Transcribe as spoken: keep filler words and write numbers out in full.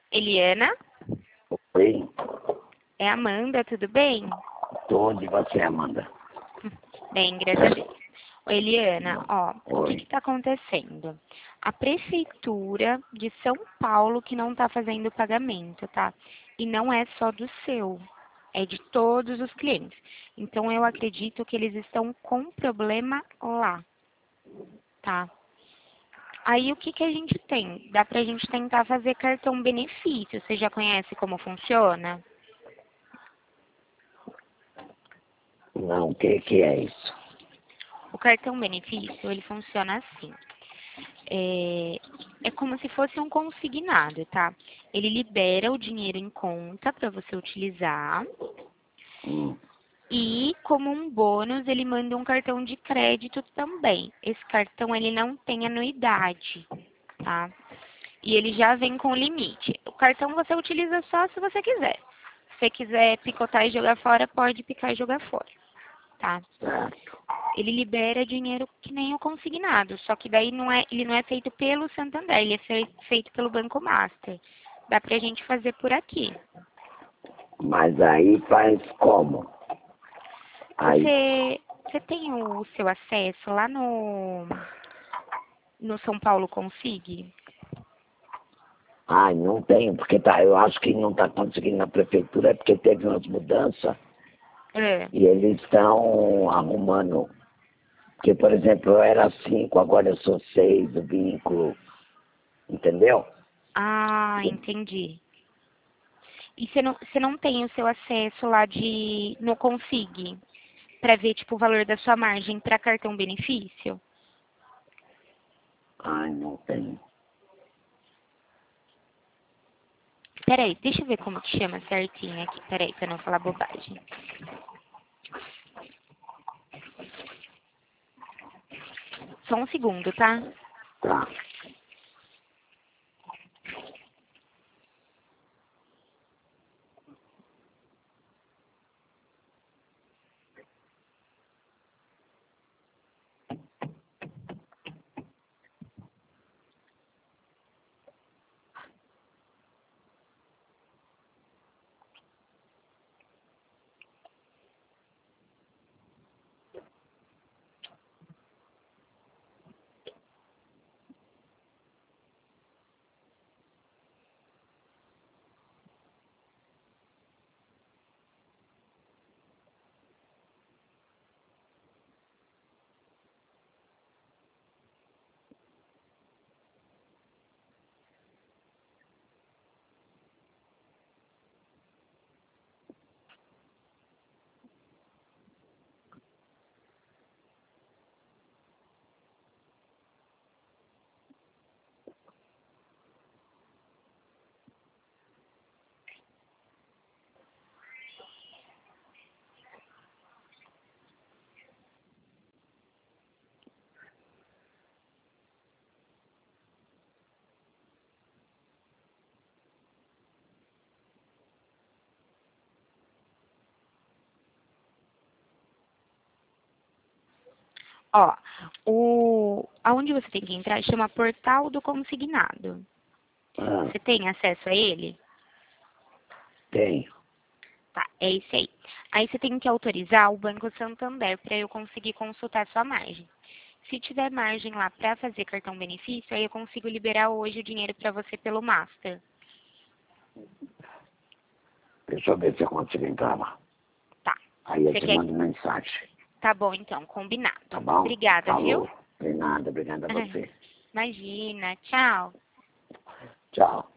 Eliana? Oi, É Amanda, tudo bem? tô onde você, Amanda? Bem, graças a Deus. Oi, Eliana, ó, o que Oi. está acontecendo? A Prefeitura de São Paulo que não está fazendo o pagamento, tá? E não é só do seu, é de todos os clientes. Então, eu acredito que eles estão com problema lá, tá? Aí, o que, que a gente tem? Dá pra gente tentar fazer cartão benefício. Você já conhece como funciona? Não, o que que é isso? O cartão benefício, ele funciona assim. É, é como se fosse um consignado, tá? Ele libera o dinheiro em conta para você utilizar Hum, e, como um bônus, ele manda um cartão de crédito também. Esse cartão, ele não tem anuidade, tá? E ele já vem com limite. O cartão você utiliza só se você quiser. Se você quiser picotar e jogar fora, pode picar e jogar fora, tá? certo. Ele libera dinheiro que nem o consignado, só que daí não é, ele não é feito pelo Santander, ele é fe- feito pelo Banco Master. Dá pra gente fazer por aqui. Mas aí faz como? Aí, Você, você tem o seu acesso lá no, no São Paulo Consig? ai, não tenho, porque tá, eu acho que não tá conseguindo na prefeitura, é porque teve umas mudanças É. e eles estão arrumando. Porque, por exemplo, eu era cinco, agora eu sou seis, o vínculo, entendeu? Ah, entendi. E você não, você não tem o seu acesso lá de no Consig para ver tipo o valor da sua margem para cartão benefício? Ai, não tenho. Peraí, deixa eu ver como que chama certinho aqui. Peraí, pra não falar bobagem. Só um segundo, tá? Tá. Ó, o aonde você tem que entrar chama Portal do Consignado. Ah, Você tem acesso a ele? tenho. Tá, é esse aí. Aí você tem que autorizar o Banco Santander para eu conseguir consultar sua margem. Se tiver margem lá para fazer cartão benefício, aí eu consigo liberar hoje o dinheiro para você pelo Master. Deixa eu ver se eu consigo entrar lá. Tá. Aí eu Você te quer? mando mensagem. Tá bom, então, combinado. Tá bom? Obrigada, viu? Falou. De nada, obrigado a você. Imagina, tchau. Tchau.